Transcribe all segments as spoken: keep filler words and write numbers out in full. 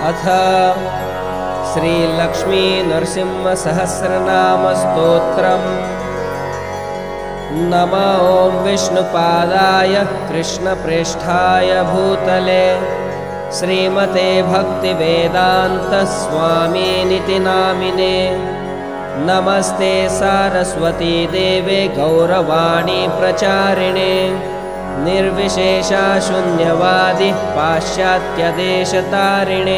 अथ श्रीलक्ष्मीनृसिंहसहस्रनामस्तोत्रम्। नमः ॐ विष्णुपादाय कृष्णप्रेष्ठाय भूतले श्रीमते भक्तिवेदान्तस्वामिनिति नामिने। नमस्ते सारस्वती देवे गौरवाणी प्रचारिणे निर्विशेषा शून्यवादी पाश्चात्यदेशतारिणे।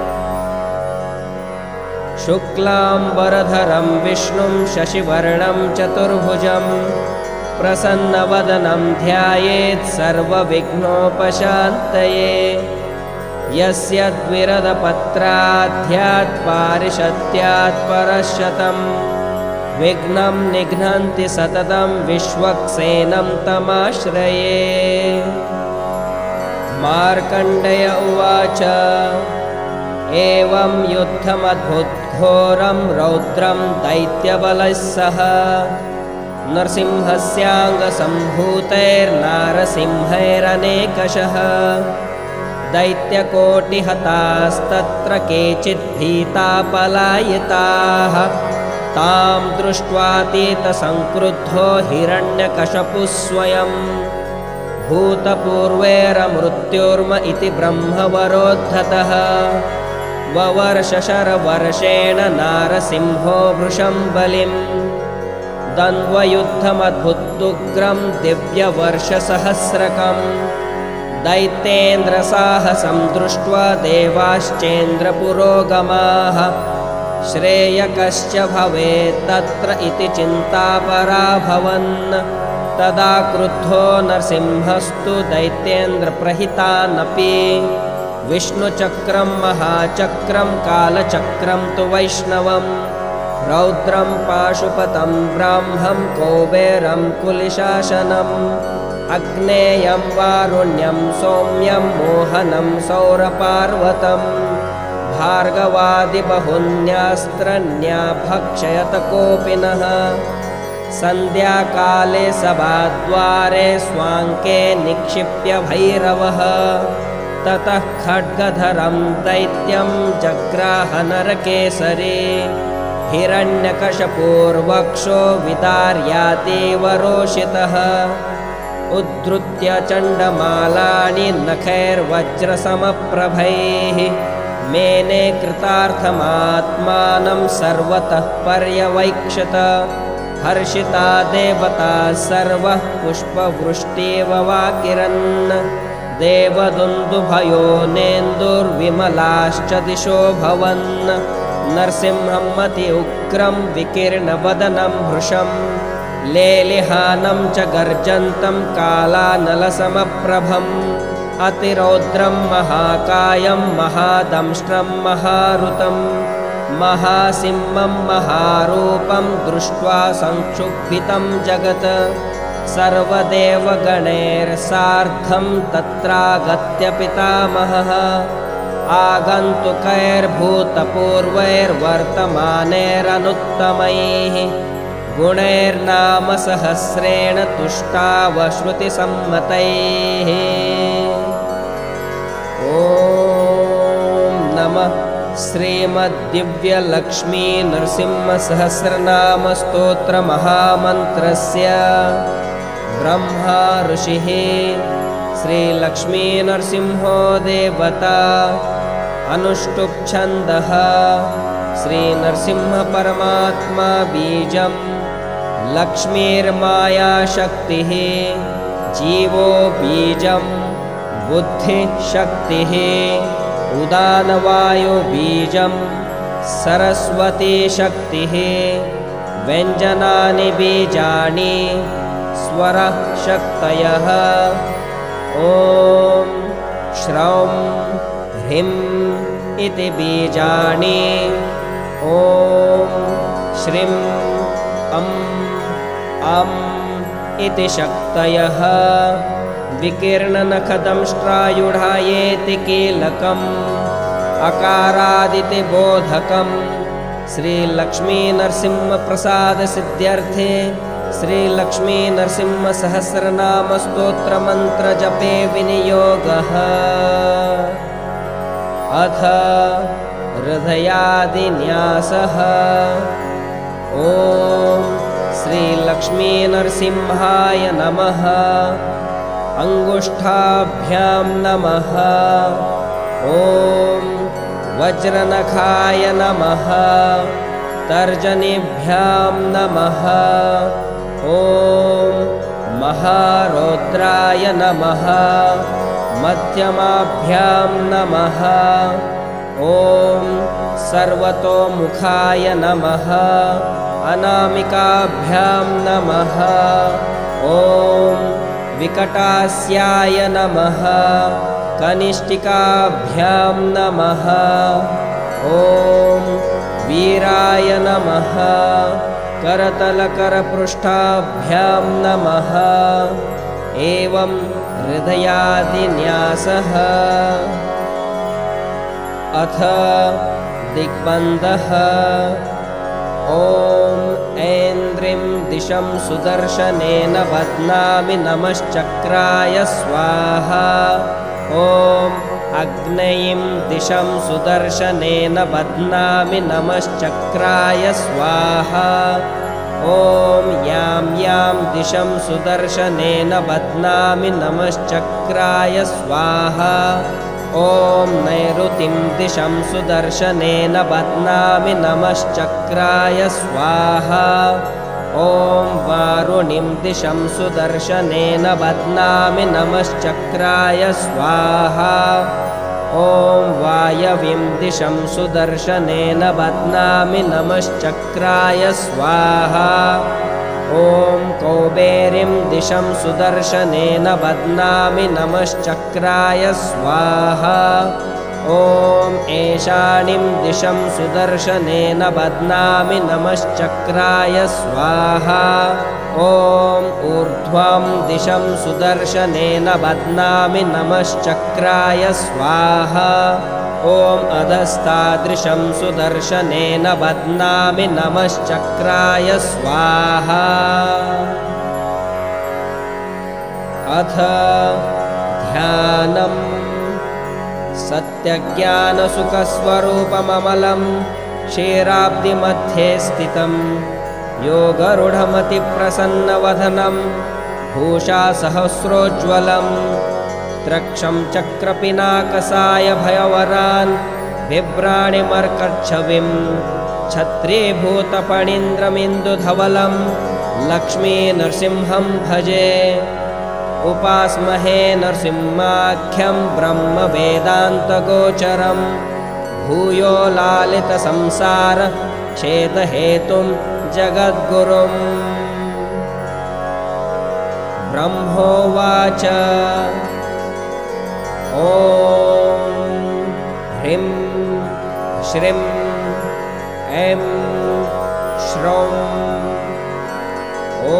शुक्लाम्बरधरं विष्णुं शशिवर्णं चतुर्भुजं प्रसन्नवदनं ध्यायेत् सर्वविघ्नोपशान्तये। यस्य द्विरदपत्राध्यात् पारिषत्यात् परशतं विघ्नं निघ्नन्ति सततं विश्वक्सेनं तमाश्रये। मार्कण्डेय उवाच एवं युद्धमद्भुतघोरं रौद्रं दैत्यबलैः सह नरसिंहस्याङ्गसम्भूतैर्नारसिंहैरनेकशः दैत्यकोटिहतास्तत्र केचित् भीता पलायिताः। तां दृष्ट्वातीतसंक्रुद्धो हिरण्यकशपुः स्वयं भूतपूर्वैरमृत्युर्म इति ब्रह्मवरोद्धतः। ववर्षशरवर्षेण नारसिंहो वृषं बलिं दन्वयुद्धमद्भुतुग्रं दिव्यवर्षसहस्रकम्। दैत्येन्द्रसाहसं दृष्ट्वा देवाश्चेन्द्रपुरोगमाः श्रेयकश्च भवेत् तत्र इति चिन्तापराभवन्। तदा क्रुद्धो नरसिंहस्तु दैत्येन्द्रप्रहितानपि विष्णुचक्रं महाचक्रं कालचक्रं तु वैष्णवं रौद्रं पाशुपतं ब्राह्मं कौबेरं कुलिशासनम् अग्नेयं वारुण्यं सौम्यं मोहनं सौरपार्वतं भार्गवादिबहुन्यास्त्रन्याभक्षयत कोपिनः। सन्ध्याकाले सभाद्वारे स्वाङ्के निक्षिप्य भैरवः ततः खड्गधरं दैत्यं जग्राह नरकेसरी। हिरण्यकशपूर्वक्षो विदार्यातीव रोषितः उद्धृत्य चण्डमालानि नखैर्वज्रसमप्रभैः मेने कृतार्थमात्मानं सर्वतः पर्यवैक्षत। हर्षिता देवता सर्वः पुष्पवृष्टिव वाकिरन् देवदुन्दुभयो नेन्दुर्विमलाश्च दिशो भवन्। नरसिंहं मति उग्रं विकीर्णवदनं भृशं लेलिहानं च गर्जन्तं कालानलसमप्रभम् अतिरौद्रं महाकायं महादंष्ट्रं महारुतं महासिंहं महारूपं दृष्ट्वा संक्षुब्धितं जगत्। सर्वदेवगणैर्सार्धं तत्रागत्य पितामहः आगन्तुकैर्भूतपूर्वैर्वर्तमानैरनुत्तमैः गुणैर्नाम सहस्रेण तुष्टावश्रुतिसम्मतैः। ॐ नमः श्रीमद्दिव्यलक्ष्मीनृसिंहसहस्रनामस्तोत्रमहामन्त्रस्य ब्रह्मा ऋषिः श्रीलक्ष्मीनृसिंहो देवता अनुष्टुप् छन्दः श्रीनरसिंहपरमात्मा बीजं लक्ष्मीर्मायाशक्तिः जीवो बीजं बुद्धिशक्तिः उदानवायुबीजं सरस्वतीशक्तिः व्यञ्जनानि बीजानि स्वरः शक्तयः। ॐ श्रौं ह्रीं इति बीजानि ॐ श्रीं अं अं इति शक्तयः। विकीर्णनखदंष्ट्रायुधायेति कीलकम् अकारादिति बोधकं श्रीलक्ष्मीनरसिंहप्रसादसिद्ध्यर्थे श्रीलक्ष्मीनरसिंहसहस्रनामस्तोत्रमन्त्रजपे विनियोगः। अथ हृदयादिन्यासः। ॐ श्रीलक्ष्मीनरसिंहाय नमः। अंगुष्ठाभ्यां नमः। ॐ वज्रनखाय नमः। तर्जनीभ्यां नमः। ॐ महारौद्राय नमः। मध्यमाभ्यां नमः। ॐ सर्वतोमुखाय नमः। अनामिकाभ्यां नमः। ॐ विकटास्याय नमः। कनिष्ठिकाभ्यां नमः। ॐ वीराय नमः। करतलकरपृष्ठाभ्यां नमः। एवं हृदयादिन्यासः। अथ दिग्बन्धः। ॐ ऐन्द्रिं दिशं सुदर्शनेन बध्नामि नमश्चक्राय स्वाहा। ॐ अग्नयीं दिशं सुदर्शनेन बध्नामि नमश्चक्राय स्वाहा। ॐ यां यां दिशं सुदर्शनेन बध्नामि नमश्चक्राय स्वाहा। ॐ नैऋतिं दिशं सुदर्शनेन बध्नामि नमश्चक्राय स्वाहा। ॐ वारुणीं दिशं सुदर्शनेन बध्नामि नमश्चक्राय स्वाहा। ॐ वायवीं दिशं सुदर्शनेन बध्नामि नमश्चक्राय स्वाहा। ॐ कौबेरीं दिशं सुदर्शनेन बध्नामि नमश्चक्राय स्वाहा। ॐ ऐशानीं दिशं सुदर्शनेन बध्नामि नमश्चक्राय स्वाहा। ॐ ऊर्ध्वां दिशं सुदर्शनेन बध्नामि नमश्चक्राय स्वाहा। ॐ अधस्तादृशं सुदर्शनेन बध्नामि नमश्चक्राय स्वाहा। अथ ध्यानम्। सत्यज्ञानसुखस्वरूपममलं क्षीराब्धिमध्ये स्थितं योगरूढमतिप्रसन्नवदनं भूषासहस्रोज्ज्वलं त्रक्षं चक्रपिनाकसाय भयवरान् बिभ्राणिमर्कच्छविं छत्रीभूतपणीन्द्रमिन्दुधवलं लक्ष्मीनृसिंहं भजे। उपास्महे नरसिंहाख्यं ब्रह्मवेदान्तगोचरं भूयो लालितसंसार छेदहेतुं जगद्गुरुम्। ब्रह्मोवाच ॐ ह्रीं श्रीं ऐं श्रौं ॐ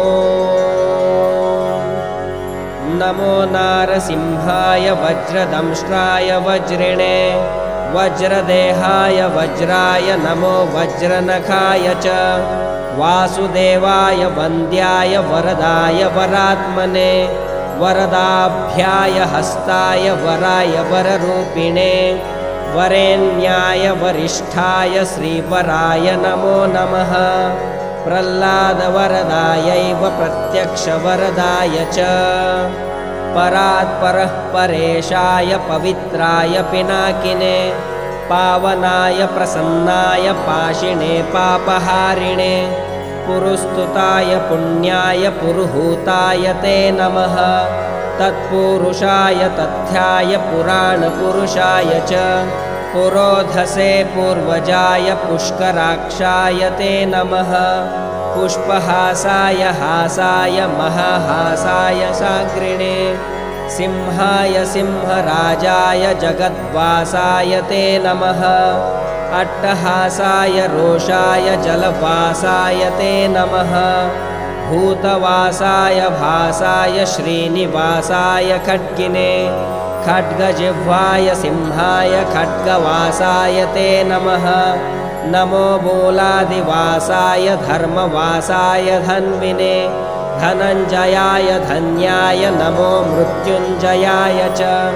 नमो नारसिंहाय वज्रदंष्ट्राय वज्रिणे वज्रदेहाय वज्राय नमो वज्रनखाय च वासुदेवाय वन्द्याय वरदाय वरात्मने वरदाभ्याय हस्ताय वराय वररूपिणे वरेण्याय वरिष्ठाय श्रीवराय नमो नमः। प्रह्लादवरदायैव प्रत्यक्षवरदाय च परात्परः परेशाय पवित्राय पिनाकिने पावनाय प्रसन्नाय पाशिने पापहारिणे पुरुस्तुताय पुण्याय पुरुहूताय ते नमः। तत्पुरुषाय तथ्याय पुराणपुरुषाय च पुरोधसे पूर्वजाय पुष्कराक्षाय ते नमः। पुष्पहासाय हासाय महाहासाय साग्रिणे सिंहाय सिंहराजाय जगद्वासाय ते नमः। अट्टहासाय रोषाय जलवासाय ते नमः। भूतवासाय भासाय श्रीनिवासाय खड्गिने खड्गजिह्वाय सिंहाय खड्गवासाय ते नमः। नमो मूलादिवासाय धर्मवासाय धन्विने धनञ्जयाय धन्याय नमो मृत्युञ्जयाय च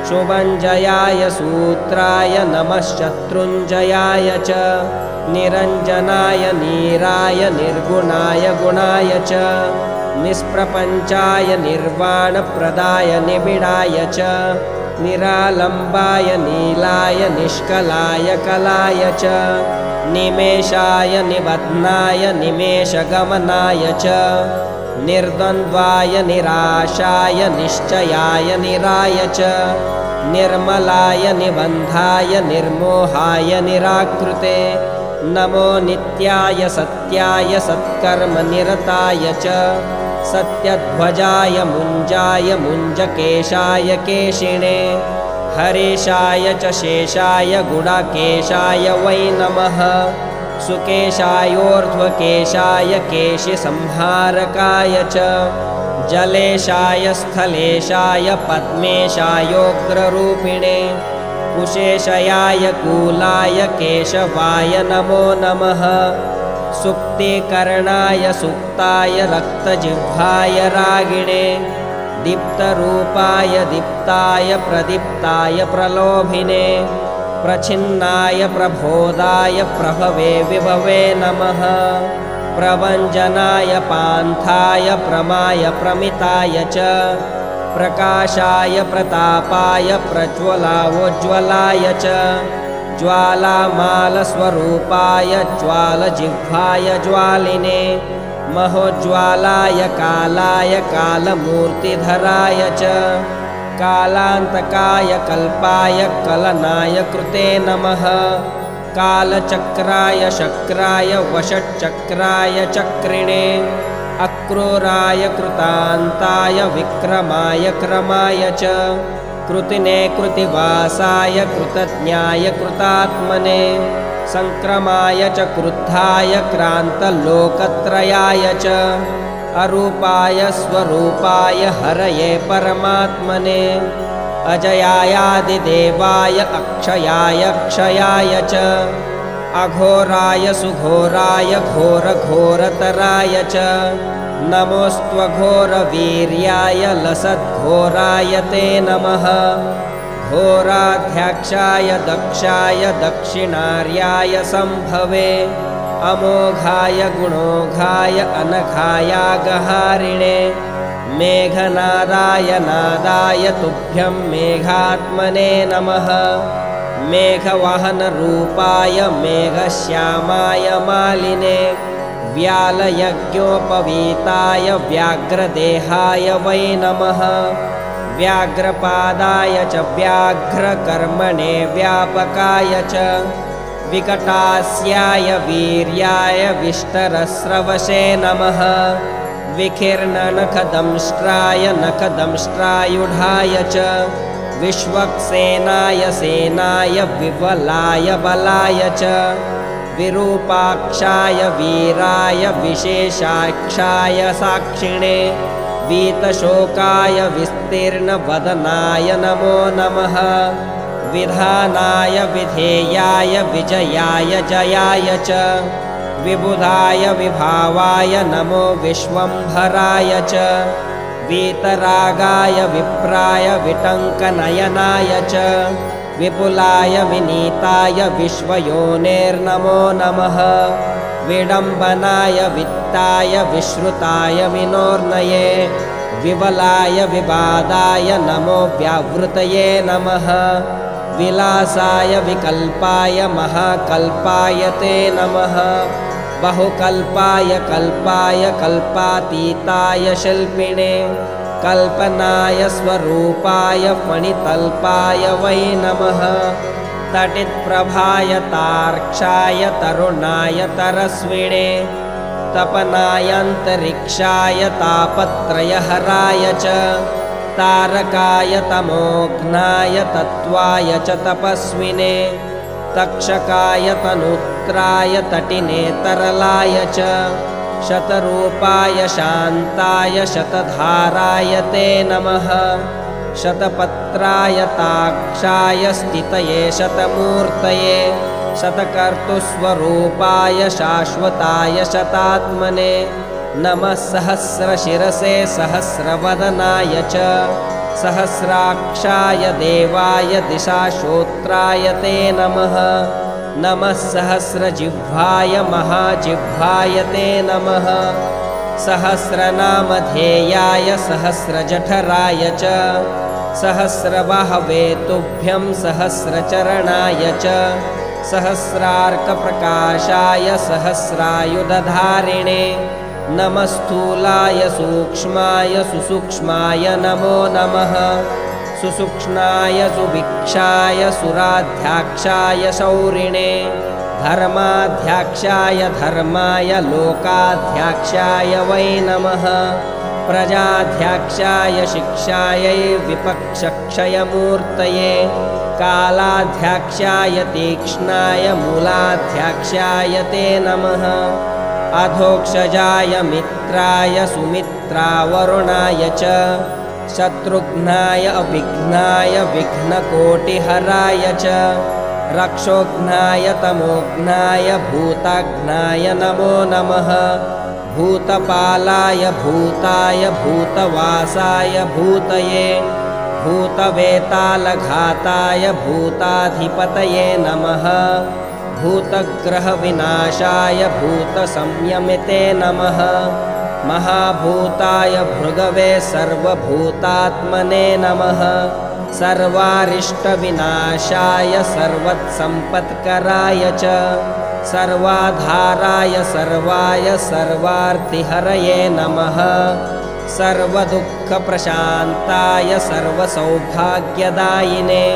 शुभञ्जयाय सूत्राय नमः शत्रुञ्जयाय च निरञ्जनाय नीराय निर्गुणाय गुणाय च निष्प्रपञ्चाय निर्वाणप्रदाय निबिडाय च निरालम्बाय नीलाय निष्कलाय कलाय च निमेषाय निबध्नाय निमेषगमनाय च निर्द्वन्द्वाय निराशाय निश्चयाय निराय च निर्मलाय निबन्धाय निर्मोहाय निराकृते नमो नित्याय सत्याय सत्कर्मनिरताय च सत्यध्वजाय मुञ्जाय मुञ्जकेशाय केशिने हरेशाय च शेषाय गुडाकेशाय वै नमः सुकेशायोर्ध्वकेशाय केशिसंहारकाय च जलेशाय स्थलेशाय पद्मेशायोग्ररूपिणे कुशेशयाय कूलाय केशवाय नमो नमः सुप्तीकरणाय सुप्ताय रक्तजिह्वाय रागिणे दीप्तरूपाय दीप्ताय प्रदीप्ताय प्रलोभिने प्रछिन्नाय प्रबोधाय प्रभवे विभवे नमः प्रभञ्जनाय पान्थाय प्रमाय प्रमिताय च प्रकाशाय प्रतापाय प्रज्वलावोज्ज्वलाय च ज्वालामालस्वरूपाय ज्वालजिह्वाय ज्वालिने महोज्ज्वालाय कालाय कालमूर्तिधराय च कालान्तकाय कल्पाय कलनाय कृते नमः कालचक्राय शक्राय वषट्चक्राय चक्रिणे अक्रूराय कृतान्ताय विक्रमाय क्रमाय च कृतिने कृतिवासाय कृतज्ञाय कृतात्मने संक्रमाय च क्रुद्धाय क्रान्तलोकत्रयाय च अरूपाय स्वरूपाय हरये परमात्मने अजयायादिदेवाय अक्षयाय क्षयाय च अघोराय सुघोराय घोरघोरतराय च नमोऽस्त्वघोरवीर्याय लसद्घोराय ते नमः घोराध्याक्षाय दक्षाय दक्षिणार्याय सम्भवे अमोघाय गुणोघाय अनघायागहारिणे मेघनादाय नादाय तुभ्यं मेघात्मने नमः मेघवाहनरूपाय मेघश्यामाय मालिने व्यालयज्ञोपवीताय व्याघ्रदेहाय वै नमः व्याघ्रपादाय च व्याघ्रकर्मणे व्यापकाय च विकटास्याय वीर्याय विष्टरस्रवशे नमः विकीर्णनखदंष्ट्राय नखदंष्ट्रायुधाय च विश्वक्सेनाय सेनाय विवलाय बलाय च विरूपाक्षाय वीराय विशेषाक्षाय साक्षिणे वीतशोकाय विस्तीर्णवदनाय नमो नमः विधानाय विधेयाय विजयाय जयाय च विबुधाय विभावाय नमो विश्वम्भराय च वीतरागाय विप्राय विटङ्कनयनाय च विपुलाय विनीताय विश्वयोनेर्नमो नमः विडम्बनाय वित्ताय विश्रुताय विनोर्नये विवलाय विवादाय नमो व्यावृतये नमः विलासाय विकल्पाय महाकल्पाय ते नमः बहुकल्पाय कल्पाय कल्पातीताय शिल्पिणे कल्पनाय स्वरूपाय फणितल्पाय वै नमः तटित्प्रभाय तार्क्षाय तरुणाय तरस्विणे तपनायन्तरिक्षाय तापत्रयहराय च तारकाय तमोघ्नाय तत्त्वाय च तपस्विने तक्षकाय तनुत्राय तटिने तरलाय च शतरूपाय शान्ताय शतधाराय ते नमः शतपत्राय ताक्षाय स्थितये शतमूर्तये शतकर्तुस्वरूपाय शाश्वताय शतात्मने नमः सहस्रशिरसे सहस्रवदनाय च सहस्राक्षाय देवाय दिशाश्रोत्राय ते नमः। नमः सहस्रजिह्वाय महाजिह्वाय ते नमः। सहस्रनामधेयाय सहस्रजठराय च सहस्रबाहवे तुभ्यं सहस्रचरणाय च सहस्रार्कप्रकाशाय सहस्रायुधधारिणे नमः। स्थूलाय सूक्ष्माय सुसूक्ष्माय नमो नमः। सुसूक्ष्माय सुभिक्षाय सुराध्याक्षाय शौरिणे धर्माध्याक्षाय धर्माय लोकाध्याक्षाय वै नमः। प्रजाध्याक्षाय शिक्षायै विपक्षक्षयमूर्तये कालाध्याक्षाय तीक्ष्णाय मूलाध्याक्षाय ते नमः। अधोक्षजाय मित्राय सुमित्रावरुणाय च शत्रुघ्नाय अभिघ्नाय विघ्नकोटिहराय च रक्षोघ्नाय तमोघ्नाय भूताघ्नाय नमो नमः। भूतपालाय भूताय भूतवासाय भूतये भूतवेतालघाताय भूताधिपतये नमः। भूतग्रहविनाशाय भूतसंयमिते नमः। महाभूताय भृगवे सर्वभूतात्मने नमः। सर्वारिष्टविनाशाय सर्वत्सम्पत्कराय च सर्वाधाराय सर्वाय सर्वार्थिहरये नमः। सर्वदुःखप्रशान्ताय सर्वसौभाग्यदायिने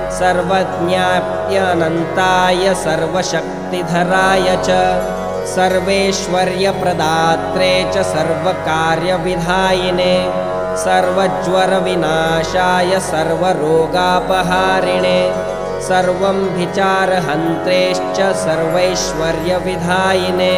सर्वज्ञाप्यनन्ताय सर्वशक्तिधराय च सर्वैश्वर्यप्रदात्रे च सर्वकार्यविधायिने सर्वज्वरविनाशाय सर्वरोगापहारिणे सर्वं विचारहन्त्रेश्च सर्वैश्वर्यविधायिने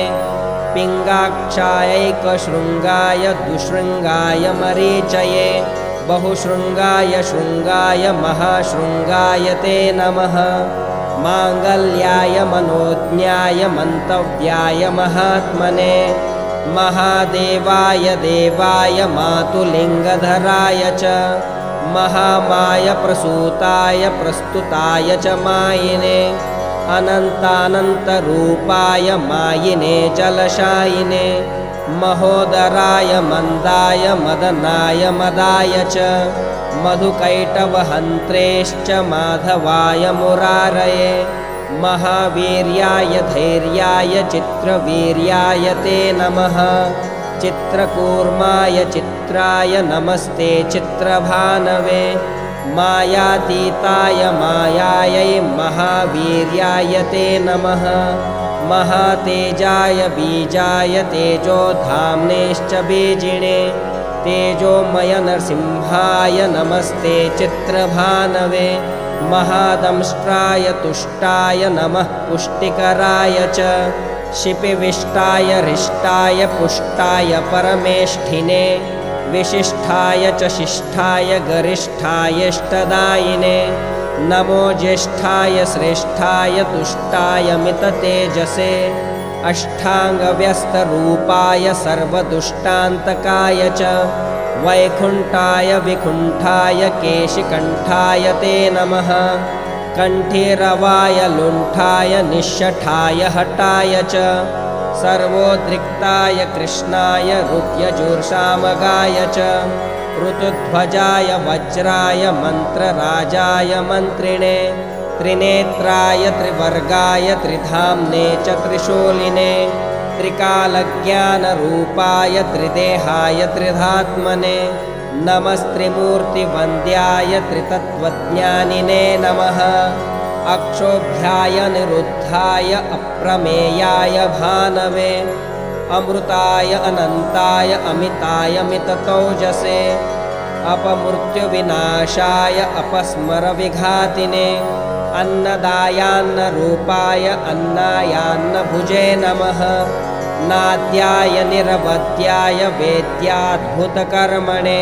पिङ्गाक्षायैकशृङ्गाय दुशृङ्गाय मरीचये बहुशृङ्गाय शृङ्गाय महाशृङ्गाय ते नमः। माङ्गल्याय मनोज्ञाय मन्तव्याय महात्मने महादेवाय देवाय मातुलिङ्गधराय च महामाय प्रसूताय प्रस्तुताय च मायिने अनन्तानन्तरूपाय मायिने जलशायिने महोदराय मन्दाय मदनाय मदाय च मधुकैटवहन्त्रेश्च माधवाय मुरारये महावीर्याय धैर्याय चित्रवीर्याय ते नमः। चित्रकूर्माय चित्राय नमस्ते चित्रभानवे मायातीताय मायायै महावीर्याय ते नमः। महातेजाय बीजाय तेजोधाम्नेश्च बीजिणे तेजोमय नरसिंहाय नमस्ते चित्रभानवे महादंष्ट्राय तुष्टाय नमः पुष्टिकराय च शिपिविष्टाय हृष्टाय पुष्टाय परमेष्ठिने विशिष्टाय च शिष्टाय गरिष्ठायष्टदायिने नमो ज्येष्ठाय श्रेष्ठाय तुष्टाय मिततेजसे अष्टाङ्गव्यस्तरूपाय सर्वदुष्टान्तकाय च वैकुण्ठाय विकुण्ठाय केशिकण्ठाय ते नमः। कण्ठीरवाय लुण्ठाय निश्शठाय हटाय च सर्वोद्रिक्ताय कृष्णाय रुक्यजूर्षामगाय च ऋतुध्वजाय वज्राय मन्त्रराजाय मन्त्रिणे त्रिनेत्राय त्रिवर्गाय त्रिधाम्ने च त्रिशूलिने त्रिकालज्ञानरूपाय त्रिदेहाय त्रिधात्मने नमस्त्रिमूर्तिवन्द्याय त्रितत्त्वज्ञानिने नमः। अक्षोभ्याय निरुद्धाय अप्रमेयाय भानवे अमृताय अनन्ताय अमिताय मिततौजसे अपमृत्युविनाशाय अपस्मरविघातिने अन्नदायान्नरूपाय अन्नायान्नभुजे नमः। नाद्याय निरवद्याय वेद्याद्भुतकर्मणे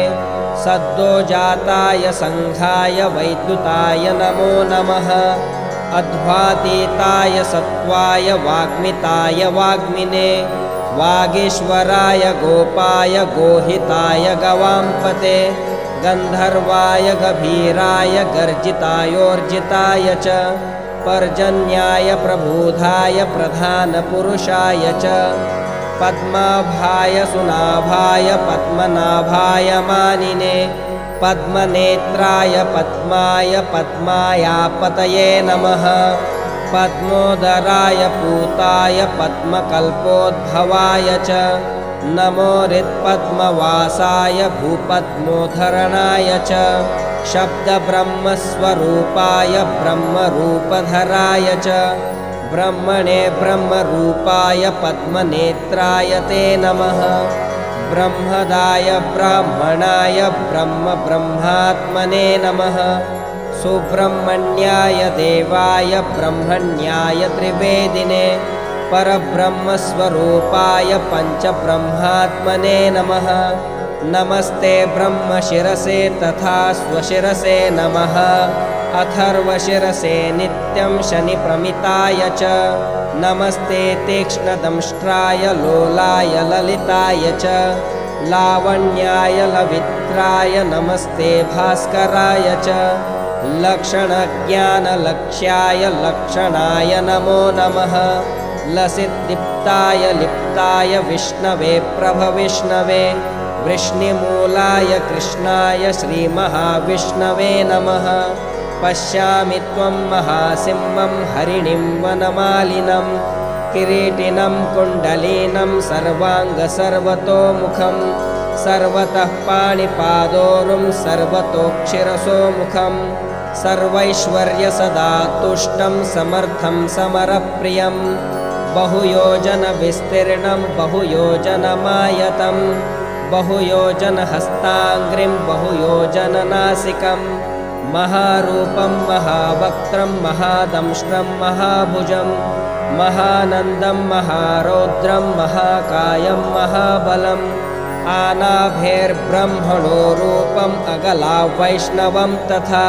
सद्योजाताय सङ्घाय वैद्युताय नमो नमः। अध्वातीताय सत्त्वाय वाग्मिताय वाग्मिने वागीश्वराय गोपाय गोहिताय गवाम्पते गन्धर्वाय गभीराय गर्जितायोर्जिताय च पर्जन्याय प्रबोधाय प्रधानपुरुषाय च पद्माभाय सुनाभाय पद्मनाभाय मानिने पद्मनेत्राय पद्माय पद्मायापतये नमः पद्मोदराय पूताय पद्मकल्पोद्भवाय च नमो हृत्पद्मवासाय भूपद्मोद्धरणाय च शब्दब्रह्मस्वरूपाय ब्रह्मरूपधराय च ब्रह्मणे ब्रह्मरूपाय पद्मनेत्राय ते नमः ब्रह्मदाय ब्राह्मणाय ब्रह्म ब्रह्मात्मने नमः सुब्रह्मण्याय देवाय ब्रह्मण्याय त्रिवेदिने परब्रह्मस्वरूपाय पञ्चब्रह्मात्मने नमः नमस्ते ब्रह्मशिरसे तथा स्वशिरसे नमः अथर्वशिरसे नित्यं शनिप्रमिताय च नमस्ते तीक्ष्णदंष्ट्राय लोलाय ललिताय च लावण्याय लवित्राय नमस्ते भास्कराय च लक्षणज्ञानलक्ष्याय लक्षणाय नमो नमः लसिद्दीप्ताय लिप्ताय विष्णवे प्रभविष्णवे वृष्णिमूलाय कृष्णाय श्रीमहाविष्णवे नमः पश्यामि त्वं महासिंहं हरिणीं वनमालिनं किरीटिनं कुण्डलीनं सर्वाङ्गसर्वतोमुखं सर्वतः पाणिपादोरुं सर्वतोक्षिरसोमुखं सर्वैश्वर्यसदा तुष्टं समर्थं समरप्रियं बहुयोजनविस्तीर्णं बहुयोजनमायतं बहुयोजनहस्ताङ्घ्रिं बहुयोजननासिकं महारूपं महावक्त्रं महादंष्ट्रं महाभुजं महानन्दं महारौद्रं महाकायं महाबलम् आनाभेर्ब्रह्मणो रूपम् अगलावैष्णवं तथा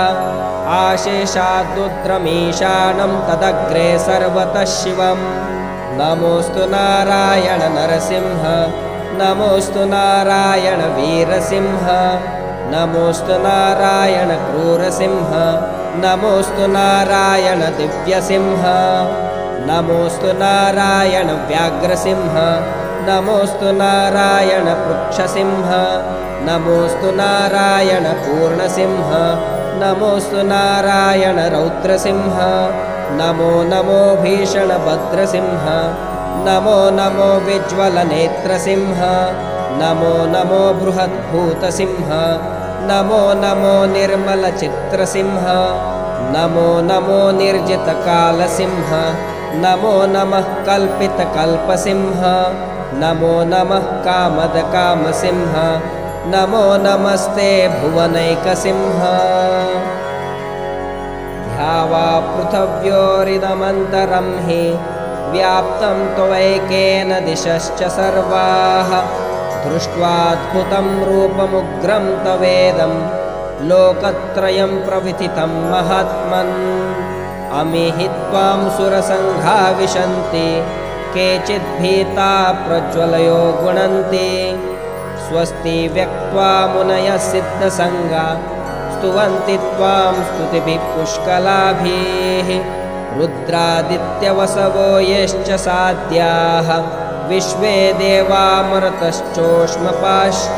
आशेषाद्रुद्रमीशानं तदग्रे सर्वतः शिवं नमोऽस्तु नारायण नरसिंह नमोऽस्तु नारायण वीरसिंह नमोऽस्तु नारायण क्रूरसिंह नमोऽस्तु नारायण दिव्यसिंह नमोऽस्तु नारायण व्याघ्रसिंह नमोऽस्तु नारायण पृक्षसिंह नमोऽस्तु नारायण पूर्णसिंह नमोऽस्तु नारायण रौद्रसिंह नमो नमो भीषणभद्रसिंह नमो नमो विज्वलनेत्रसिंह नमो नमो बृहद्भूतसिंह नमो नमो निर्मलचित्रसिंह नमो नमो निर्जितकालसिंह नमो नमः कल्पितकल्पसिंह नमो नमः कामदकामसिंह नमो नमस्ते भुवनैकसिंह ध्यावा पृथिव्योरिदमन्तरं हि व्याप्तं त्वैकेन दिशश्च सर्वाः दृष्ट्वाद्भुतं रूपमुग्रं तवेदं लोकत्रयं प्रविथितं महात्मन् अमीहि त्वां सुरसङ्घा विशन्ति केचिद्भीता प्रज्वलयो गुणन्ति स्वस्ति व्यक्त्वा मुनयः सिद्धसङ्गा स्तुवन्ति त्वां स्तुतिभिः पुष्कलाभिः रुद्रादित्यवसवो यश्च साध्याः विश्वे देवामरुतश्चोष्मपाश्च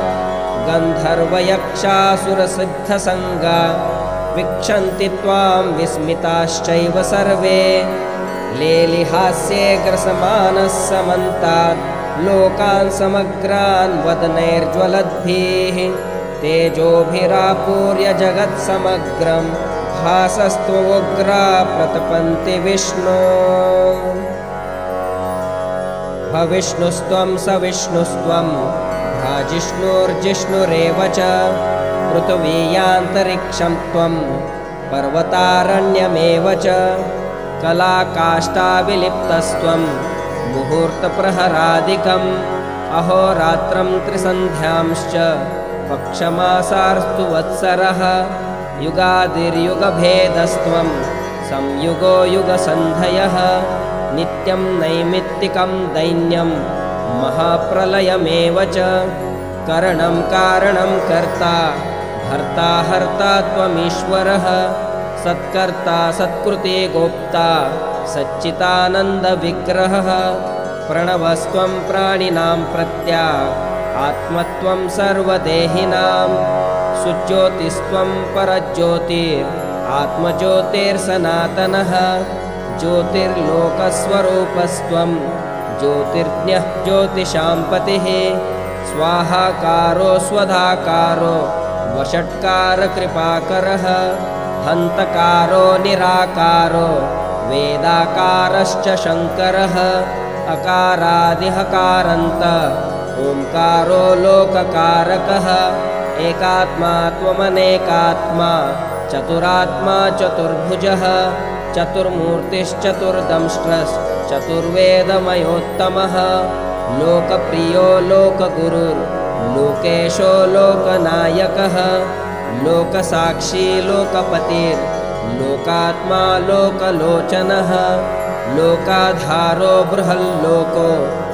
गन्धर्वयक्षासुरसिद्धसङ्गा वीक्षन्ति त्वां विस्मिताश्चैव सर्वे लेलिहास्ये ग्रसमानः समन्तात् लोकान् समग्रान् वदनैर्ज्वलद्भिः तेजोभिरापूर्य जगत्समग्रं भासस्त्वोग्रा प्रतपन्ति विष्णो भविष्णुस्त्वं सविष्णुस्त्वं भ्राजिष्णुर्जिष्णुरेव च पृथिवीयान्तरिक्षं त्वं पर्वतारण्यमेव च कलाकाष्ठाविलिप्तस्त्वं मुहूर्तप्रहरादिकम् अहोरात्रं त्रिसन्ध्यांश्च पक्षमासास्तु वत्सरः युगादिर्युगभेदस्त्वं संयुगो युगसन्धयः नित्यं नैमित्तिकं दैन्यं महाप्रलयमेव च करणं कारणं कर्ता भर्ता हर्ता त्वमीश्वरः सत्कर्ता सत्कृते गोप्ता सच्चिदानन्दविग्रहः प्रणवस्त्वं प्राणिनां प्रत्या आत्मत्वं सर्वदेहिनां सुज्योतिस्त्वं परज्योतिर् आत्मज्योतिर्सनातनः ज्योतिर्लोकस्वरूपस्त्वं ज्योतिर्ज्ञः ज्योतिषां पतिः स्वाहाकारो स्वधाकारो वषट्कारकृपाकरः हन्तकारो निराकारो वेदाकारश्च शङ्करः अकारादिहकारान्त ओंकारो लोककारकः एकात्मा त्वमनेकात्मा चतुरात्मा चतुर्भुजः चतुर्मूर्तिश्चतुर्दंष्ट्रश्चतुर्वेदमयोत्तमः लोकप्रियो लोकगुरुर्लोकेशो लोकनायकः लोकसाक्षी लोकपतिर्लोकात्मा लोकलोचनः लोकाधारो बृहल्लोको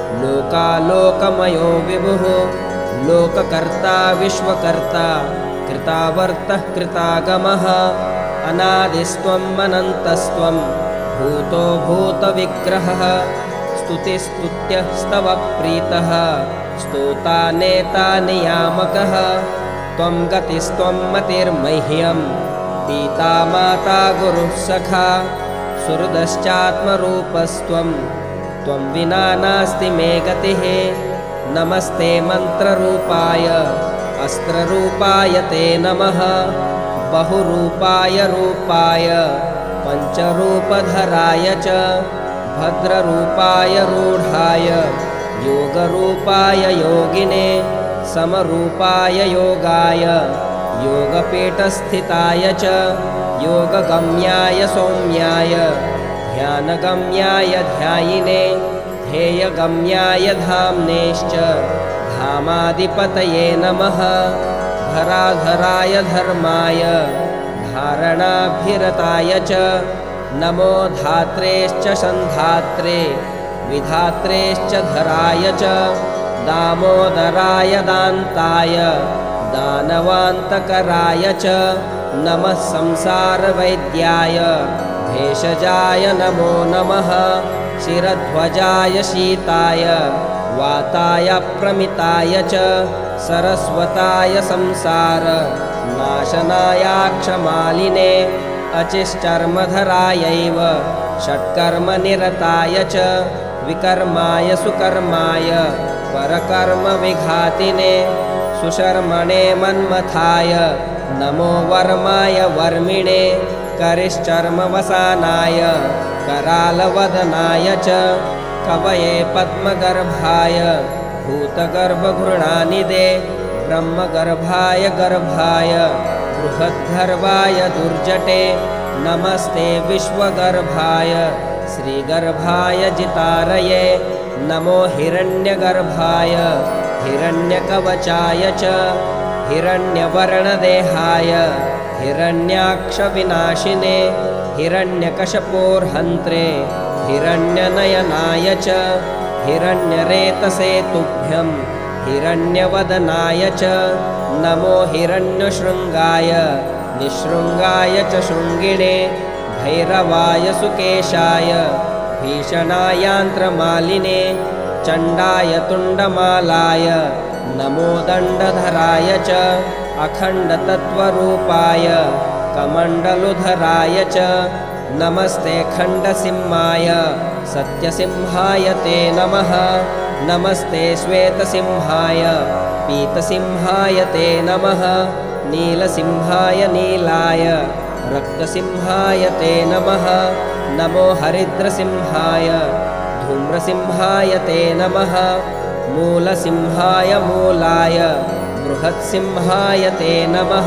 लोकालोकमयो विभुः लोककर्ता विश्वकर्ता कृतावर्तः कृतागमः अनादिस्त्वम् अनन्तस्त्वं भूतो भूतविग्रहः स्तुतिस्तुत्यः स्तवप्रीतः स्तोता नेता नियामकः त्वं गतिस्त्वं मतिर्मह्यं पिता माता गुरुः सखा सुहृदश्चात्मरूपस्त्वं त्वं विना नास्ति मे गतिः नमस्ते मन्त्ररूपाय अस्त्ररूपाय ते नमः बहुरूपाय रूपाय पञ्चरूपधराय च भद्ररूपाय रूढाय योगरूपाय योगिने समरूपाय योगाय योगपीठस्थिताय च योगगम्याय सौम्याय ध्यानगम्याय ध्यायिने ध्येयगम्याय धाम्नेश्च धामाधिपतये नमः धराधराय धर्माय धारणाभिरताय च नमो धात्रेश्च सन्धात्रे विधात्रेश्च धराय च दामोदराय दान्ताय दानवान्तकराय च नमः संसारवैद्याय भेषजाय नमो नमः शिरध्वजाय शीताय वाताय प्रमिताय च सरस्वताय संसार नाशनायाक्षमालिने अचिश्चर्मधरायैव षट्कर्मनिरताय च विकर्माय सुकर्माय परकर्मविघातिने सुशर्मणे मन्मथाय नमो वर्माय वर्मिणे करिश्चर्मवसानाय करालवदनाय च कवये पद्मगर्भाय भूतगर्भघृणानिदे ब्रह्मगर्भाय गर्भाय बृहद्गर्भाय दुर्जटे नमस्ते विश्वगर्भाय श्रीगर्भाय जितारये नमो हिरण्यगर्भाय हिरण्यकवचाय च हिरण्यवर्णदेहाय हिरण्याक्षविनाशिने हिरण्यकशपोर्हन्त्रे हिरण्यनयनाय च हिरण्यरेतसे तुभ्यं हिरण्यवदनाय च नमो हिरण्यशृङ्गाय निःशृङ्गाय च शृङ्गिणे भैरवाय सुकेशाय भीषणायान्त्रमालिने चण्डाय तुण्डमालाय नमो दण्डधराय च अखण्डतत्त्वरूपाय कमण्डलुधराय च नमस्ते खण्डसिंहाय सत्यसिंहाय ते नमः नमस्ते श्वेतसिंहाय पीतसिंहाय ते नमः नीलसिंहाय नीलाय रक्तसिंहाय ते नमः नमो हरिद्रसिंहाय धूम्रसिंहाय ते नमः मूलसिंहाय मूलाय बृहत्सिंहाय ते नमः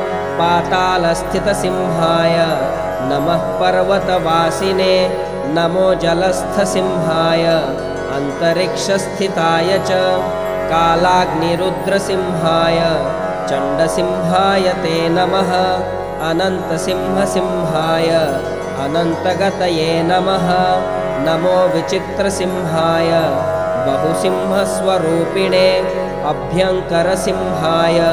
पातालस्थितसिंहाय नमः पर्वतवासिने नमो जलस्थसिंहाय अन्तरिक्षस्थिताय च कालाग्निरुद्रसिंहाय चण्डसिंहाय ते नमः अनन्तसिंहसिंहाय अनन्तगतये नमः नमो विचित्रसिंहाय बहुसिंहस्वरूपिणे अभ्यङ्करसिंहाय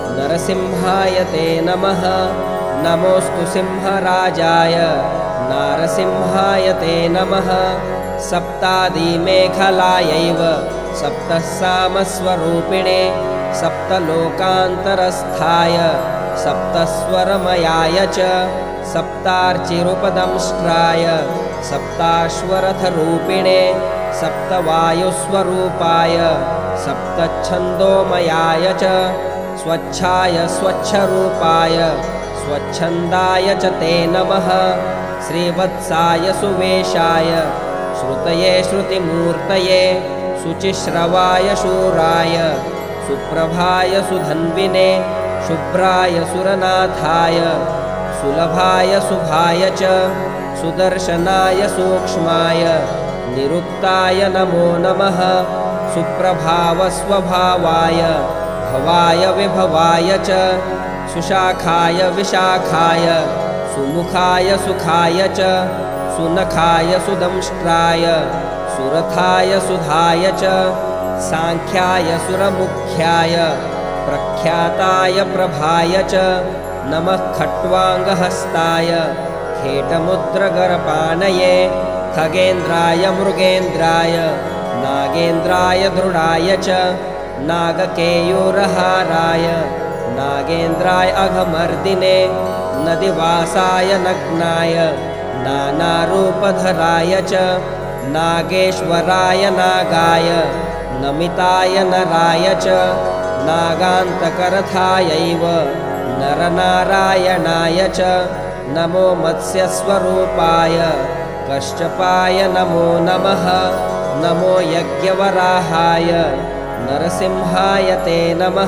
नरसिंहाय ते नमः। नमोऽस्तु सिंहराजाय नारसिंहाय ते नमः। सप्तादिमेखलायैव सप्तसामस्वरूपिणे सप्तलोकान्तरस्थाय सप्तस्वरमयाय च सप्तार्चिरुपदंष्ट्राय सप्ताश्वरथरूपिणे सप्तवायुस्वरूपाय सप्तच्छन्दोमयाय च स्वच्छाय स्वच्छरूपाय स्वच्छन्दाय च ते नमः। श्रीवत्साय सुवेशाय श्रुतये श्रुतिमूर्तये शुचिश्रवाय शूराय सुप्रभाय सुधन्विने शुभ्राय सुरनाथाय सुलभाय शुभाय च सुदर्शनाय सूक्ष्माय निरुक्ताय नमो नमः। सुप्रभावस्वभावाय भवाय विभवाय च सुशाखाय विशाखाय सुमुखाय सुखाय च सुनखाय सुदंष्ट्राय सुरथाय सुधाय च सांख्याय सुरमुख्याय प्रख्याताय प्रभाय च नमः। खट्वाङ्गहस्ताय खेटमुद्रगरपाणये खगेन्द्राय मृगेन्द्राय नागेन्द्राय दृढाय च नागकेयूरहाराय नागेन्द्राय अघमर्दिने नदिवासाय नग्नाय नानारूपधराय च नागेश्वराय नागाय नमिताय नराय च नागान्तकरथायैव नरनारायणाय च नमो मत्स्यस्वरूपाय कश्यपाय नमो नमः। नमो यज्ञवराहाय नरसिंहाय ते नमः।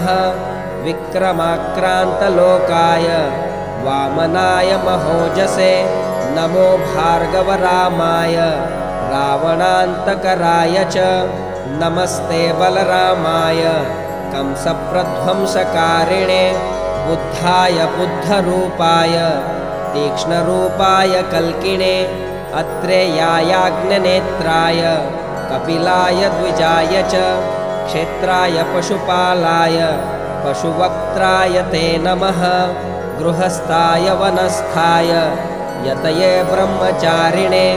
विक्रमाक्रान्तलोकाय वामनाय महोजसे नमो भार्गवरामाय रावणान्तकराय च नमस्ते बलरामाय कंसप्रध्वंसकारिणे बुद्धाय बुद्धरूपाय तीक्ष्णरूपाय कल्किणे अत्रेयायाज्ञनेत्राय कपिलाय द्विजाय च क्षेत्राय पशुपालाय पशुवक्त्राय ते नमः। गृहस्थाय वनस्थाय यतये ब्रह्मचारिणे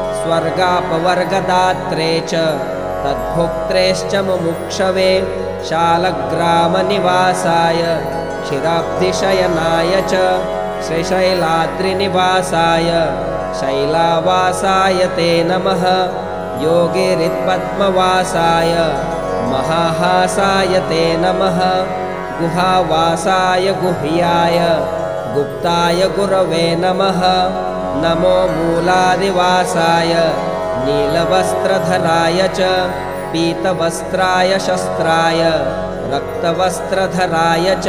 स्वर्गापवर्गदात्रे च तद्भोक्त्रेश्च मुमुक्षवे शालग्रामनिवासाय क्षीराब्धिशयनाय च श्रीशैलाद्रिनिवासाय शैलावासाय ते नमः। योगिरित्पद्मवासाय महाहासाय ते नमः। गुहावासाय गुह्याय गुप्ताय गुरवे नमः। नमो मूलादिवासाय नीलवस्त्रधराय च पीतवस्त्राय शस्त्राय रक्तवस्त्रधराय च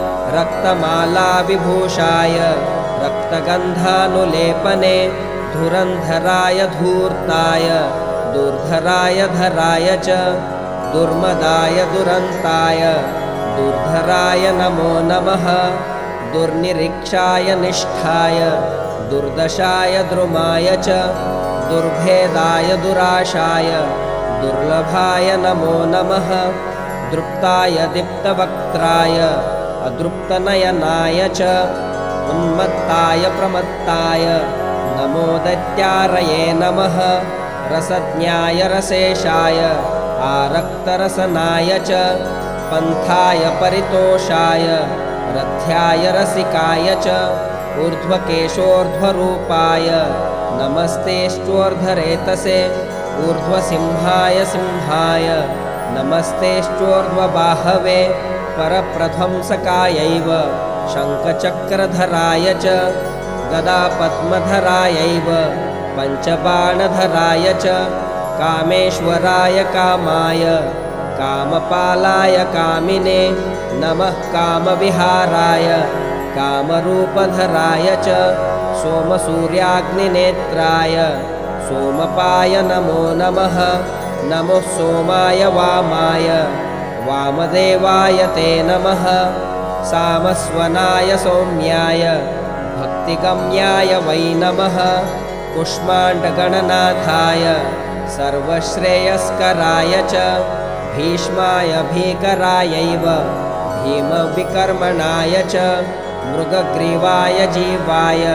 रक्तमालाविभूषाय रक्तगन्धानुलेपने धुरन्धराय धूर्ताय दुर्धराय धराय च दुर्मदाय दुरन्ताय दुर्धराय नमो नमः। दुर्निरीक्षाय निष्ठाय दुर्दशाय द्रुमाय च दुर्भेदाय दुराशाय दुर्लभाय नमो नमः। दृप्ताय दीप्तवक्त्राय अदृप्तनयनाय च उन्मत्ताय प्रमत्ताय नमो दैत्यारये नमः। रसज्ञाय रसेशाय आरक्तरसनाय च पन्थाय परितोषाय रथ्याय रसिकाय च ऊर्ध्वकेशोर्ध्वरूपाय नमस्तेश्चोर्ध्वरेतसे ऊर्ध्वसिंहाय सिंहाय नमस्तेश्चोर्ध्वबाहवे परप्रध्वंसकायैव शङ्खचक्रधराय च गदापद्मधरायैव पञ्चबाणधराय च कामेश्वराय कामाय कामपालाय कामिने नमः। कामविहाराय कामरूपधराय च सोमसूर्याग्निनेत्राय सोमपाय नमो नमः। नमो सोमाय वामाय वामदेवाय ते नमः। सामस्वनाय सौम्याय भक्तिगम्याय वै नमः। कुष्माण्डगणनाथाय सर्वश्रेयस्कराय च भीष्माय भीकरायैव भीमविकर्मणाय च मृगग्रीवाय जीवाय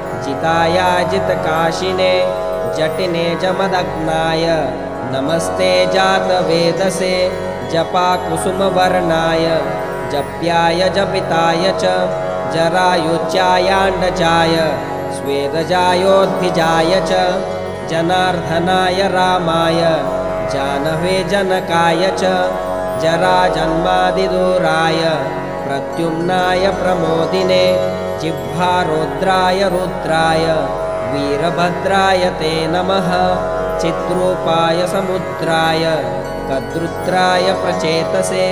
जितायाजितकाशिने जटिने जमदग्नाय नमस्ते जातवेदसे जपाकुसुमवर्णाय जप्याय जपिताय च जरायुच्यायाण्डजाय स्वेदजायोद्भिजाय च जनार्दनाय रामाय जानवे जनकाय च जराजन्मादिदूराय प्रद्युम्नाय प्रमोदिने जिह्वारोद्राय रुद्राय वीरभद्राय ते नमः चिद्रूपाय समुद्राय कद्रुद्राय प्रचेतसे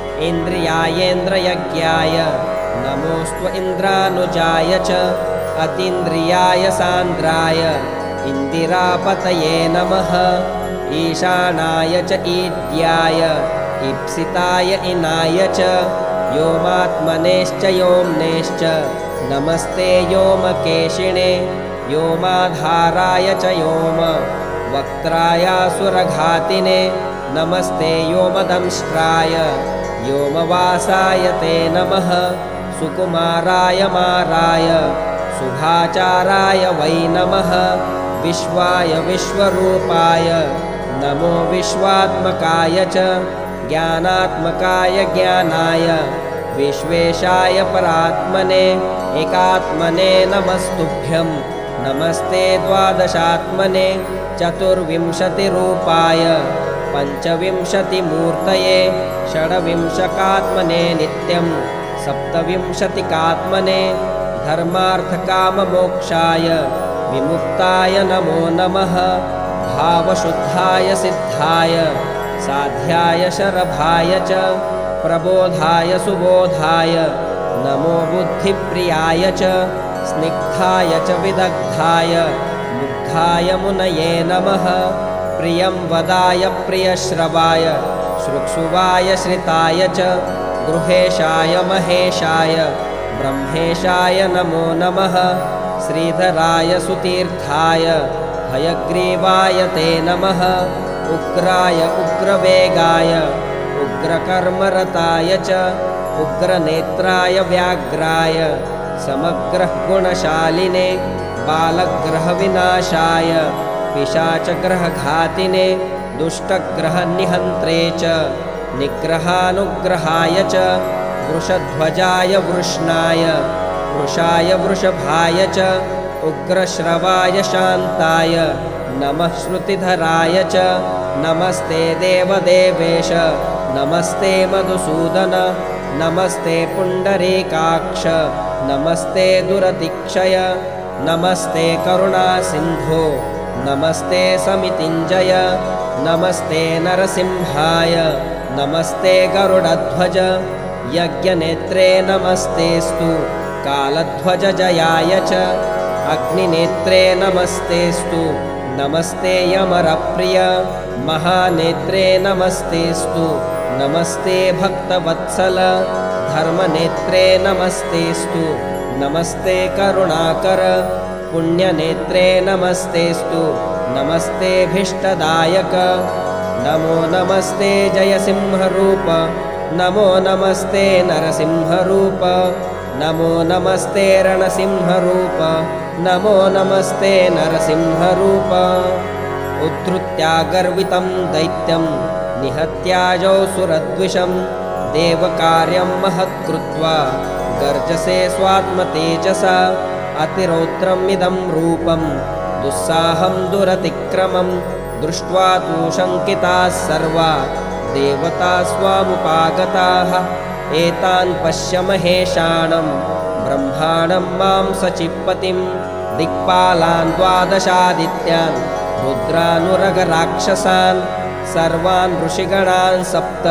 इन्द्रियायेन्द्रयज्ञाय नमोऽस्तु इन्द्रानुजाय च अतीन्द्रियाय सान्द्राय इन्दिरापतये नमः ईशानाय च ईद्याय ईप्सिताय इनाय च योमात्मनेश्च योम्नेश्च नमस्ते योमकेशिने योमाधाराय च योम वक्त्रायासुरघातिने नमस्ते योमदंष्ट्राय योमवासाय ते नमः सुकुमाराय माराय शुभाचाराय वै नमः विश्वाय विश्वरूपाय नमो विश्वात्मकाय च ज्ञानात्मकाय ज्ञानाय विश्वेशाय परात्मने एकात्मने नमस्तुभ्यं नमस्ते द्वादशात्मने चतुर्विंशतिरूपाय पञ्चविंशतिमूर्तये षड्विंशकात्मने नित्यं सप्तविंशतिकात्मने धर्मार्थकाममोक्षाय विमुक्ताय नमो नमः भावशुद्धाय सिद्धाय साध्याय शरभाय च प्रबोधाय सुबोधाय नमो बुद्धिप्रियाय च स्निग्धाय च विदग्धाय मुग्धाय मुनये नमः प्रियं वदाय प्रियश्रवाय श्रुक्षुवाय श्रिताय च गृहेशाय महेशाय ब्रह्मेशाय नमो नमः श्रीधराय सुतीर्थाय हयग्रीवाय ते नमः उग्राय उग्रवेगाय उग्रकर्मरताय च उग्रनेत्राय व्याघ्राय समग्रगुणशालिने बालग्रहविनाशाय पिशाचग्रहघातिने दुष्टग्रहनिहन्त्रे च निग्रहानुग्रहाय च वृषध्वजाय वृष्णाय वृषाय वृषभाय च उग्रश्रवाय शान्ताय नमः श्रुतिधराय च नमस्ते देवदेवेश नमस्ते मधुसूदन नमस्ते पुण्डरीकाक्ष नमस्ते दुरतिक्षय नमस्ते करुणासिन्धो नमस्ते समितिञ्जय नमस्ते नरसिंहाय नमस्ते गरुडध्वज यज्ञनेत्रे नमस्तेस्तु कालध्वजजयाय च अग्निनेत्रे नमस्तेस्तु नमस्ते यमरप्रिय महानेत्रे नमस्तेस्तु नमस्ते भक्तवत्सल धर्मनेत्रे नमस्तेस्तु नमस्ते करुणाकर पुण्यनेत्रे नमस्तेस्तु नमस्ते भीष्टदायक नमो नमस्ते जयसिंहरूप नमो नमस्ते नरसिंहरूप नमो नमस्ते रणसिंहरूप नमो नमस्ते नरसिंहरूप उद्धृत्यागर्वितं दैत्यं निहत्याजौ सुरद्विषं देवकार्यं महत्कृत्वा गर्जसे स्वात्मतेजसा अतिरौद्रमिदं रूपं दुस्साहं दुरतिक्रमं दृष्ट्वा तु शङ्किताः सर्वा देवता स्वामुपागताः एतान् पश्य महेशानं ब्रह्माणं मां सचिपतिं दिक्पालान् द्वादशादित्यान् रुद्रानुरगराक्षसान् सर्वान् ऋषिगणान् सप्त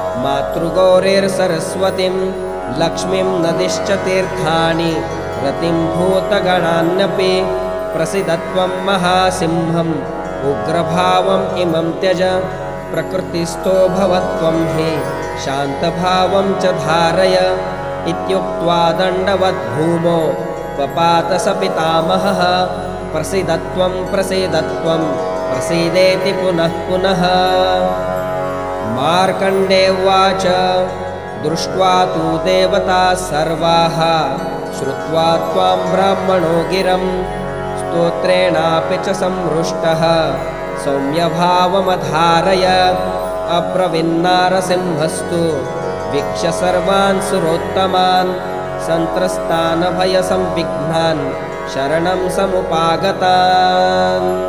मातृगौरेर्सरस्वतीं लक्ष्मीं नदिश्च तीर्थानि रतिं भूतगणान्यपि प्रसीदत्वं महासिंहम् उग्रभावम् इमं त्यज प्रकृतिस्थो भवत्वं हि शान्तभावं च धारय इत्युक्त्वा दण्डवद्भूमौ पपात स पितामहः प्रसीदत्वं प्रसीदत्वं प्रसीदेति पुनः पुनः मार्कण्डे उवाच दृष्ट्वा तु देवताः सर्वाः श्रुत्वा त्वां ब्राह्मणो गिरं स्तोत्रेणापि च संहृष्टः सौम्यभावमधारय अब्रवीन्नारसिंहस्तु वीक्ष्य सर्वान् सुरोत्तमान् सन्त्रस्तान् भयसंविघ्नान् शरणं समुपागतान्।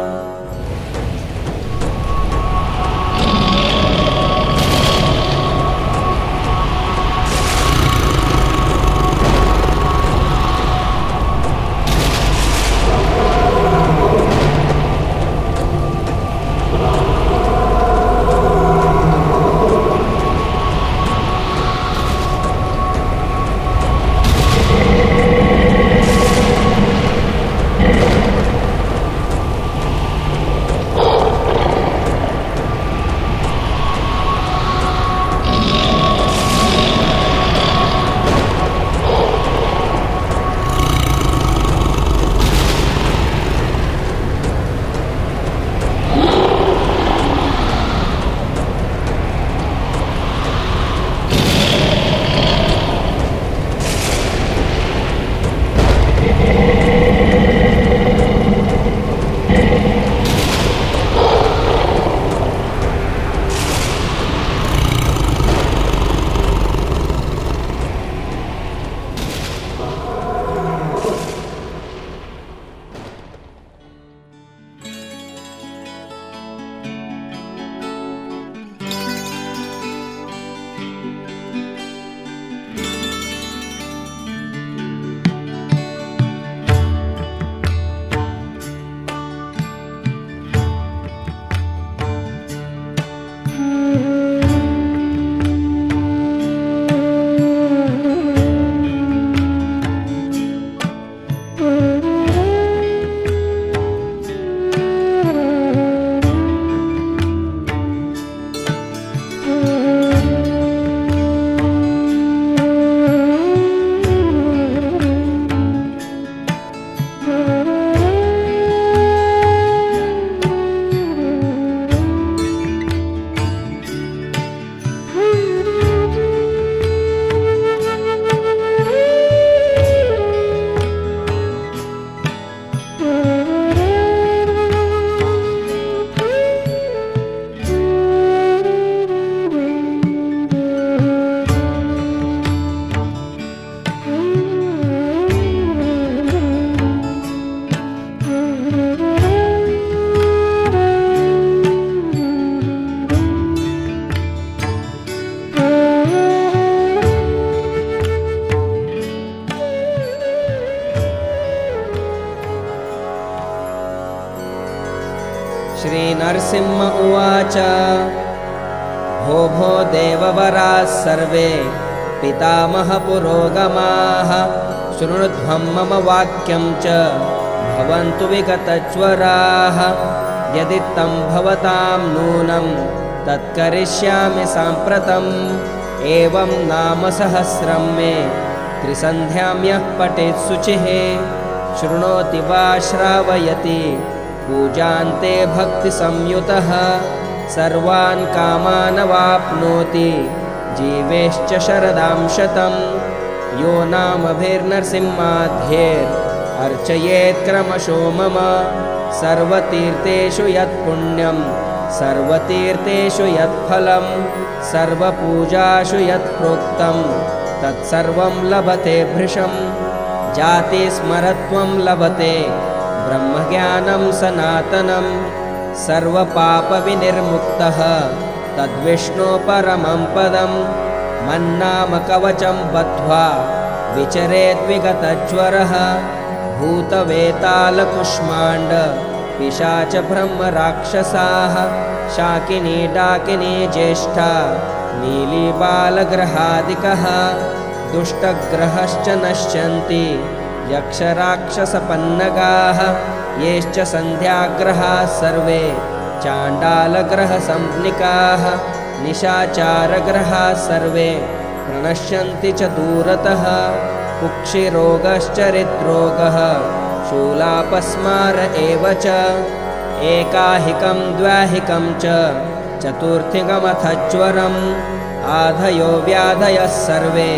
श्रीनरसिंह उवाच भो भो देववराः सर्वे पितामहपुरोगमाः शृण्वध्वं मम वाक्यं च भवन्तु विगतज्वराः यदि तं भवतां नूनं तत्करिष्यामि साम्प्रतम् एवं नाम सहस्रं मे त्रिसन्ध्यां यः पठेत् शुचिः शृणोति वा श्रावयति पूजान्ते भक्तिसंयुतः सर्वान् कामानवाप्नोति जीवेश्च शरदां शतं यो नामभिर्नरसिंहाध्येर् अर्चयेत् क्रमशो मम सर्वतीर्थेषु यत्पुण्यं सर्वतीर्थेषु यत्फलं सर्वपूजासु यत्प्रोक्तं तत्सर्वं लभते भृशं जातिस्मरत्वं लभते ब्रह्मज्ञानं सनातनं सर्वपापविनिर्मुक्तः तद्विष्णो परमं पदं मन्नामकवचं बद्ध्वा विचरेद्विगतज्वरः भूतवेतालकुष्माण्ड पिशाच ब्रह्मराक्षसाः शाकिनी डाकिनी ज्येष्ठा नीलिबालग्रहादिकः दुष्टग्रहश्च नश्यन्ति यक्षराक्षसपन्नगाः येश्च सन्ध्याग्रहाः सर्वे चाण्डालग्रहसंज्ञिकाः निशाचारग्रहाः सर्वे प्रणश्यन्ति च दूरतः कुक्षिरोगश्च हृद्रोगः शूलापस्मार एव च एकाहिकं द्व्याहिकं च चतुर्थिकमथ ज्वरं आधयो व्याधयः सर्वे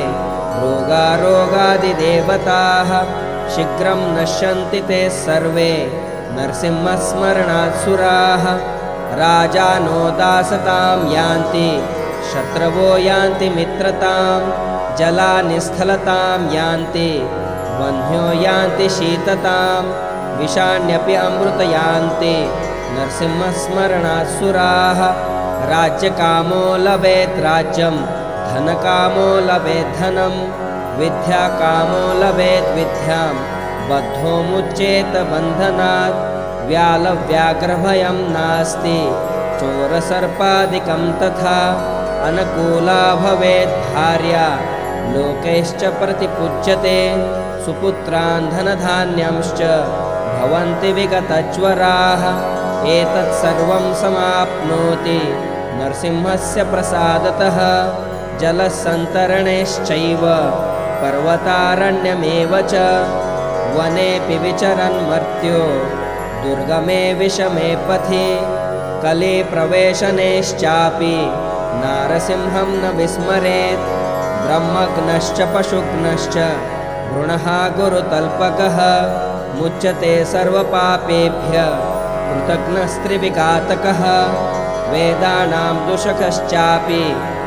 रोगारोगादिदेवताः शीघ्रं नश्यन्ति ते सर्वे नरसिंहस्मरणात् सुराः राजानो दासतां यान्ति शत्रवो यान्ति मित्रतां जलानि स्थलतां यान्ति वह्न्यो यान्ति शीततां विषाण्यपि अमृत यान्ति नरसिंहस्मरणात् सुराः राज्यकामो लभेत् राज्यं धनकामो लभेत् धनं विद्याकामो लभेत् विद्यां बद्धो मुच्येत बन्धनात् व्यालव्याघ्रभयं नास्ति चोरसर्पादिकं तथा अनुकूला भवेत् भार्या लोकैश्च प्रतिपूज्यते सुपुत्रान् धनधान्यंश्च भवन्ति विगतज्वराः एतत् सर्वं समाप्नोति नरसिंहस्य प्रसादतः जलसन्तरणैश्चैव पर्वतारण्यमेव च वनेऽपि विचरन् मर्त्यो दुर्गमे विषमे पथि कले प्रवेशनेश्चापि नारसिंहं न विस्मरेत् ब्रह्मग्नश्च पशुघ्नश्च भ्रूणः गुरुतल्पकः मुच्यते सर्वपापेभ्यः कृतघ्नस्त्रिविघातकः वेदानां दूषकश्चापि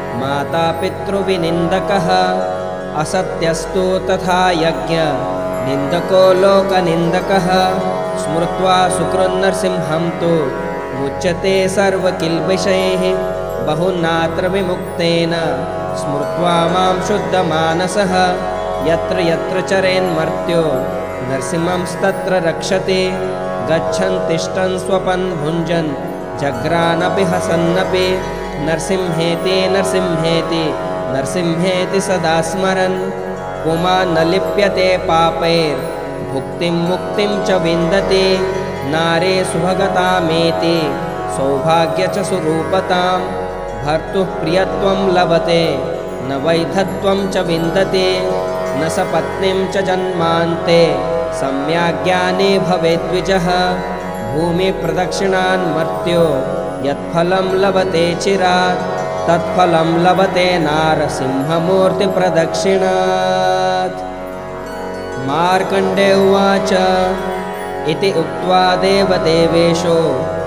मातापितृविनिन्दकः असत्यस्तु तथा यज्ञ निन्दको लोकनिन्दकः स्मृत्वा सुकृन्नरसिंहं तु मुच्यते सर्वकिल्बिषैः बहुनात्र विमुक्तेन स्मृत्वा मां शुद्धमानसः यत्र यत्र चरेन्मर्त्यो नरसिंहंस्तत्र रक्षति गच्छन् तिष्ठन् स्वपन् भुञ्जन् जग्रानपि हसन्नपि नरसिंहेति नरसिंहेति नरसिंहेति सदा स्मरन् पुमान् न लिप्यते पापैर्भुक्तिं मुक्तिं च विन्दति नारे सुभगतामेति सौभाग्य च सुरूपतां भर्तुः प्रियत्वं लभते न वैधत्वं च विन्दति न सपत्नीं च जन्मान्ते सम्यग्ज्ञानी भवेद्विजः भूमिप्रदक्षिणान् मर्त्यो यत्फलं लभते चिरात् तत्फलं लभते नारसिंहमूर्तिप्रदक्षिणात्। मार्कण्डेय उवाच इति उक्त्वा देवदेवेशो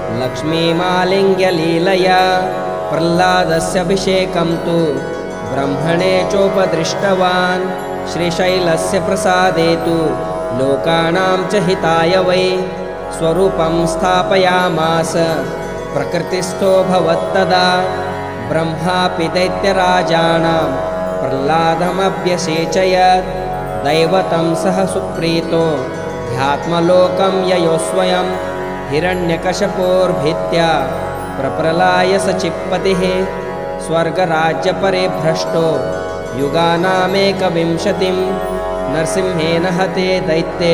लक्ष्मीमालिङ्ग्यलीलया प्रह्लादस्याभिषेकं तु ब्रह्मणे चोपदृष्टवान् श्रीशैलस्य प्रसादे तु लोकानां च हिताय वै स्वरूपं स्थापयामास प्रकृतिस्थो भवत्तदा ब्रह्मापि दैत्यराजानां प्रह्लादमभ्यसेचयत् दैवतं सह सुप्रीतो ध्यात्मलोकं ययो स्वयं हिरण्यकशपोर्भित्या प्रप्रलाय सचिपतिः स्वर्गराज्यपरिभ्रष्टो युगानामेकविंशतिं नरसिंहेन हते दैत्ये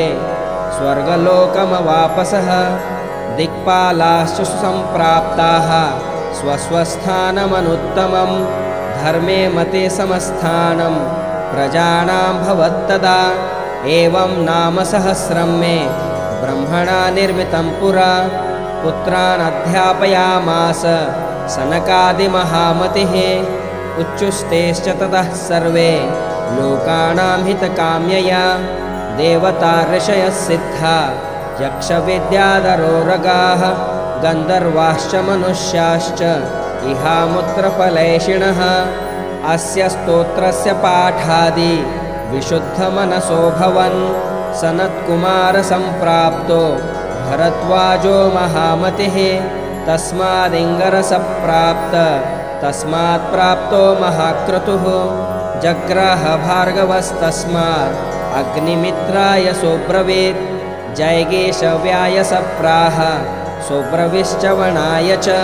स्वर्गलोकमवापसः दिक्पालाश्च सुसम्प्राप्ताः स्वस्वस्थानमनुत्तमं धर्मे मते समस्थानं प्रजानां भवत्तदा एवं नाम सहस्रं मे ब्रह्मणा निर्मितं पुरा पुत्रान् अध्यापयामास सनकादिमहामतिः उच्चुस्तेश्च ततः सर्वे लोकानां हितकाम्यया देवता ऋषयः सिद्धा यक्षविद्याधरोरगाः गन्धर्वाश्च मनुष्याश्च इहामुत्रफलेशिणः अस्य स्तोत्रस्य पाठादि विशुद्धमनसो भवन् सनत्कुमारसम्प्राप्तो भरद्वाजो महामतिः तस्मादिङ्गरसप्राप्त तस्मात् प्राप्तो महाक्रतुः जग्राह भार्गवस्तस्मात् अग्निमित्राय सोब्रवीत् जैगेशव्याय सप्राह सोब्रविश्चवणाय च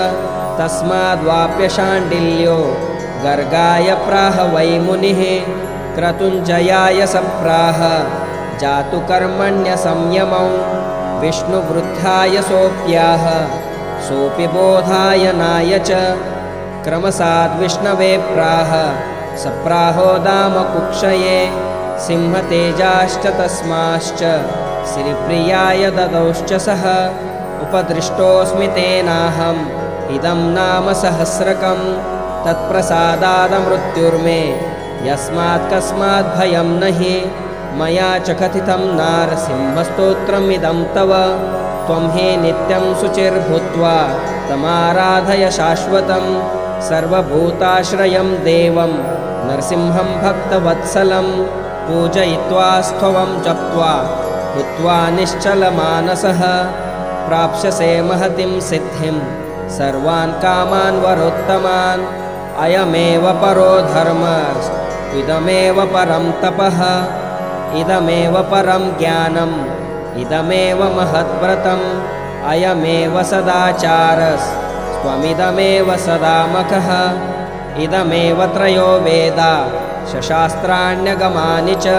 तस्माद्वाप्यशाण्डिल्यो गर्गाय प्राह वै मुनिः क्रतुञ्जयाय सप्राह जातु कर्मण्यसंयमौ विष्णुवृद्धाय सोऽप्याह सोऽपि बोधायनाय च क्रमसाद्विष्णवे प्राह सप्राहो दामकुक्षये सिंहतेजाश्च तस्माश्च श्रीप्रियाय ददौश्च सः उपदृष्टोऽस्मि तेनाहम् इदं नाम सहस्रकं तत्प्रसादादमृत्युर्मे यस्मात् कस्मात् भयं न हि मया च कथितं नारसिंहस्तोत्रमिदं तव त्वं हि नित्यं शुचिर्भूत्वा तमाराधय शाश्वतं सर्वभूताश्रयं देवं नरसिंहं भक्तवत्सलं पूजयित्वा स्थवं जप्त्वा हुत्वा निश्चलमानसः प्राप्स्यसे महतीं सिद्धिं सर्वान् कामान् वरोत्तमान् अयमेव परो धर्मः इदमेव परं तपः इदमेव परं ज्ञानम् इदमेव महद्व्रतम् अयमेव सदाचारस्त्वमिदमेव सदामकः इदमेव त्रयो वेदा शशास्त्राण्यगमानि च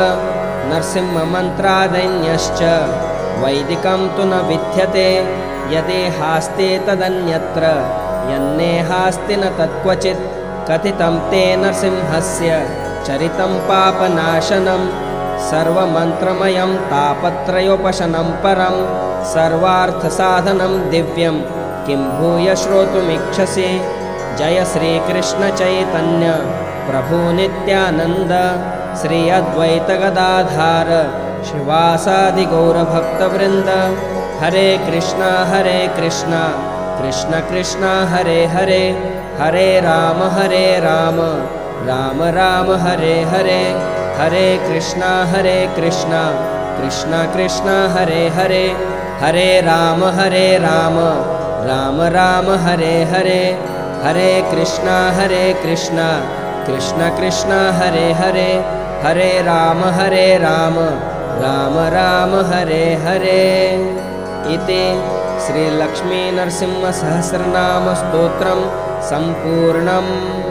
नरसिंहमन्त्रादन्यश्च वैदिकं तु न विद्यते यदेहास्ति तदन्यत्र यन्नेहास्ति न तत्क्वचित् कथितं ते नरसिंहस्य चरितं पापनाशनं सर्वमन्त्रमयं तापत्रयोपशनं परं सर्वार्थसाधनं दिव्यं किं भूय श्रोतुमिच्छसि जय श्रीकृष्णचैतन्य प्रभु नित्यानन्द श्री अद्वैतगदाधार श्रीवासादि गौरभक्तवृन्द हरे कृष्णा हरे कृष्णा कृष्ण कृष्ण हरे हरे हरे राम हरे राम राम राम हरे हरे हरे कृष्णा हरे कृष्णा कृष्ण कृष्ण हरे हरे हरे राम हरे राम राम राम हरे हरे हरे कृष्णा हरे कृष्णा कृष्ण कृष्ण हरे हरे हरे राम हरे राम राम राम हरे हरे इति श्रीलक्ष्मीनरसिंहसहस्रनामस्तोत्रं सम्पूर्णम्।